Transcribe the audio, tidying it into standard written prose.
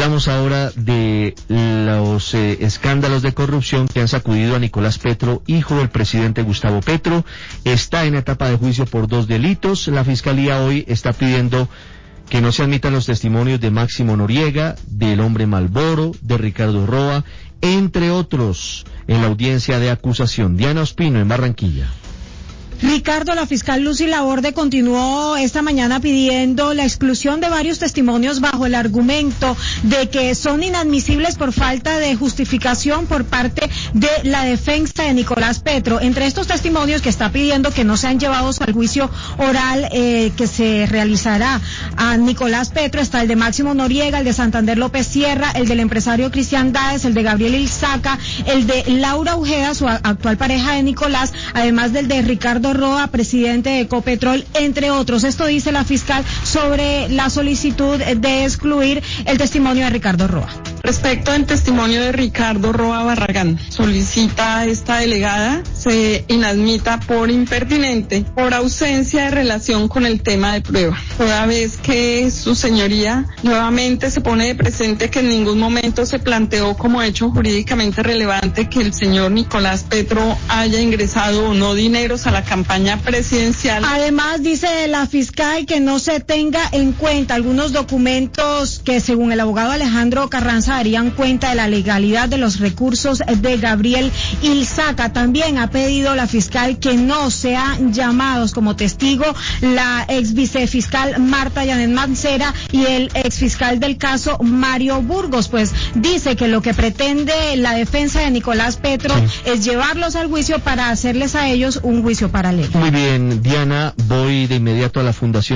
Hablamos ahora de los escándalos de corrupción que han sacudido a Nicolás Petro, hijo del presidente Gustavo Petro. Está en etapa de juicio por 2 delitos. La Fiscalía hoy está pidiendo que no se admitan los testimonios de Máximo Noriega, del hombre Malboro, de Ricardo Roa, entre otros, en la audiencia de acusación. Diana Ospino, en Barranquilla. Ricardo, la fiscal Lucy Laborde continuó esta mañana pidiendo la exclusión de varios testimonios bajo el argumento de que son inadmisibles por falta de justificación por parte de la defensa de Nicolás Petro. Entre estos testimonios que está pidiendo que no sean llevados al juicio oral que se realizará a Nicolás Petro está el de Máximo Noriega, el de Santander López Sierra, el del empresario Cristian Dáez, el de Gabriel Ilzaca, el de Laura Ujeda, su actual pareja de Nicolás, además del de Ricardo Roa, presidente de Ecopetrol, entre otros. Esto dice la fiscal sobre la solicitud de excluir el testimonio de Ricardo Roa. Respecto al testimonio de Ricardo Roa Barragán, solicita a esta delegada se inadmita por impertinente, por ausencia de relación con el tema de prueba, toda vez que su señoría nuevamente se pone de presente que en ningún momento se planteó como hecho jurídicamente relevante que el señor Nicolás Petro haya ingresado o no dineros a la campaña presidencial. Además, dice la fiscal que no se tenga en cuenta algunos documentos que, según el abogado Alejandro Carranza, darían cuenta de la legalidad de los recursos de Gabriel Ilzaca. También ha pedido la fiscal que no sean llamados como testigo la ex vicefiscal Marta Yanet Mancera y el ex fiscal del caso Mario Burgos, pues dice que lo que pretende la defensa de Nicolás Petro es llevarlos al juicio para hacerles a ellos un juicio paralelo. Muy bien, Diana, voy de inmediato a la Fundación